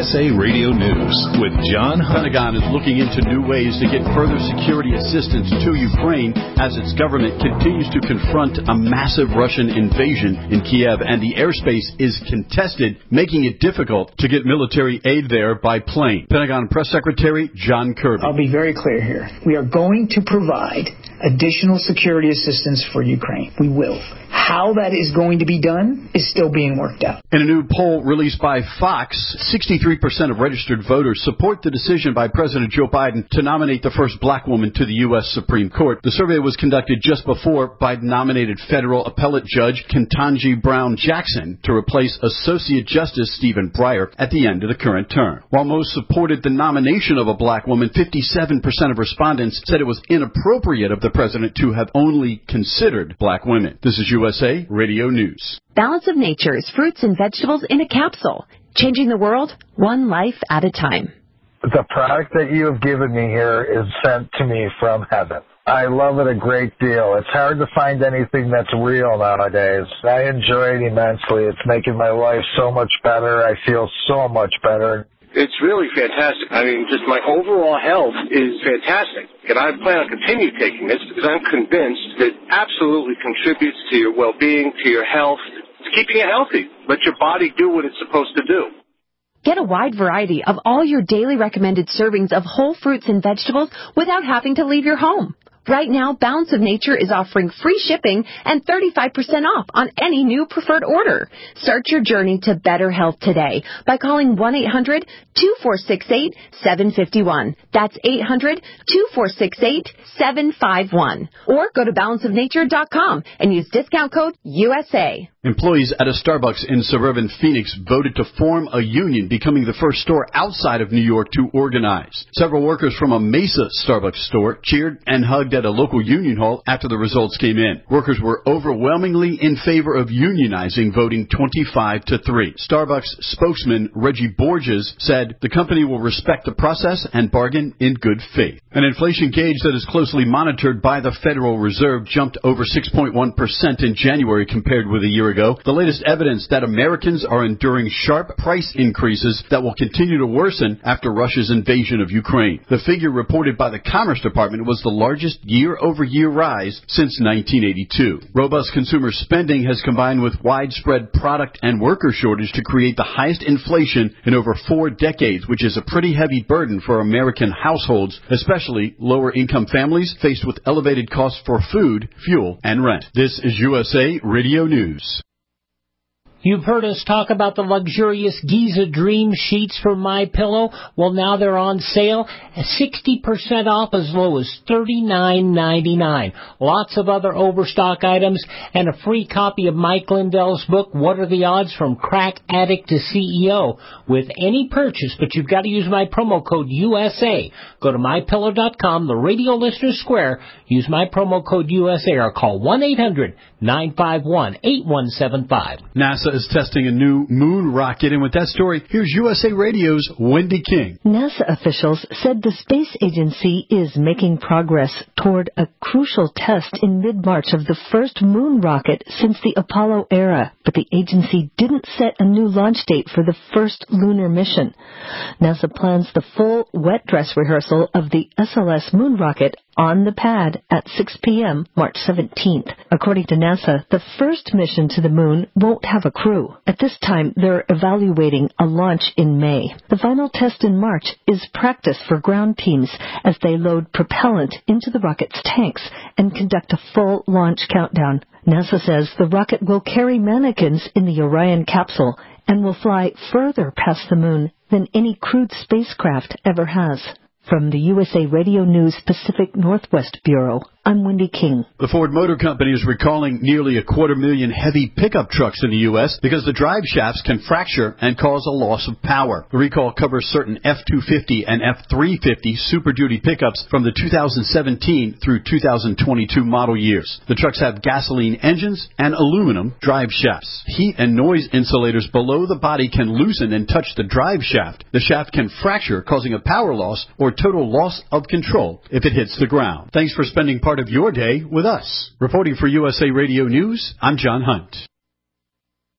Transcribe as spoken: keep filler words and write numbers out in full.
S A Radio News with John Hunt. The Pentagon is looking into new ways to get further security assistance to Ukraine as its government continues to confront a massive Russian invasion in Kiev, and the airspace is contested, making it difficult to get military aid there by plane. Pentagon Press Secretary John Kirby. I'll be very clear here. We are going to provide additional security assistance for Ukraine. We will. How that is going to be done is still being worked out. In a new poll released by Fox, sixty-three percent of registered voters support the decision by President Joe Biden to nominate the first black woman to the U S Supreme Court. The survey was conducted just before Biden nominated federal appellate judge Ketanji Brown Jackson to replace Associate Justice Stephen Breyer at the end of the current term. While most supported the nomination of a black woman, fifty-seven percent of respondents said it was inappropriate of the president to have only considered black women. This is U S A Radio News. Balance of Nature's fruits and vegetables in a capsule, changing the world one life at a time. The product that you have given me here is sent to me from heaven. I love it a great deal. It's hard to find anything that's real nowadays. I enjoy it immensely. It's making my life so much better. I feel so much better. It's really fantastic. I mean, just my overall health is fantastic. And I plan on continue taking this because I'm convinced that it absolutely contributes to your well-being, to your health, to keeping you healthy. Let your body do what it's supposed to do. Get a wide variety of all your daily recommended servings of whole fruits and vegetables without having to leave your home. Right now, Balance of Nature is offering free shipping and thirty-five percent off on any new preferred order. Start your journey to better health today by calling one eight hundred two four six eight seven five one. That's eight hundred two four six eight seven five one. Or go to balance of nature dot com and use discount code U S A. Employees at a Starbucks in suburban Phoenix voted to form a union, becoming the first store outside of New York to organize. Several workers from a Mesa Starbucks store cheered and hugged at a local union hall after the results came in. Workers were overwhelmingly in favor of unionizing, voting twenty-five to three. Starbucks spokesman Reggie Borges said the company will respect the process and bargain in good faith. An inflation gauge that is closely monitored by the Federal Reserve jumped over six point one percent in January compared with a year ago. The latest evidence that Americans are enduring sharp price increases that will continue to worsen after Russia's invasion of Ukraine. The figure reported by the Commerce Department was the largest year-over-year rise since nineteen eighty-two. Robust consumer spending has combined with widespread product and worker shortage to create the highest inflation in over four decades, which is a pretty heavy burden for American households, especially lower-income families faced with elevated costs for food, fuel, and rent. This is U S A Radio News. You've heard us talk about the luxurious Giza Dream Sheets from MyPillow. Well, now they're on sale, sixty percent off as low as thirty-nine ninety-nine. Lots of other overstock items and a free copy of Mike Lindell's book, What Are the Odds from Crack Addict to C E O, with any purchase, but you've got to use my promo code U S A. Go to my pillow dot com, the Radio Listener Square, use my promo code U S A, or call one eight hundred nine five one eight one seven five. NASA is testing a new moon rocket, and with that story, here's U S A Radio's Wendy King. NASA officials said the space agency is making progress toward a crucial test in mid-March of the first moon rocket since the Apollo era, but the agency didn't set a new launch date for the first lunar mission. NASA plans the full wet dress rehearsal of the S L S moon rocket on the pad at six p.m. March seventeenth. According to NASA, the first mission to the moon won't have a crew. At this time, they're evaluating a launch in May. The final test in March is practice for ground teams as they load propellant into the rocket's tanks and conduct a full launch countdown. NASA says the rocket will carry mannequins in the Orion capsule and will fly further past the moon than any crewed spacecraft ever has. From the U S A Radio News Pacific Northwest Bureau, I'm Wendy King. The Ford Motor Company is recalling nearly a quarter million heavy pickup trucks in the U S because the drive shafts can fracture and cause a loss of power. The recall covers certain F two fifty and F three fifty Super Duty pickups from the two thousand seventeen through two thousand twenty-two model years. The trucks have gasoline engines and aluminum drive shafts. Heat and noise insulators below the body can loosen and touch the drive shaft. The shaft can fracture, causing a power loss or total loss of control if it hits the ground. Thanks for spending part of your day with us. Reporting for U S A Radio News, I'm John Hunt.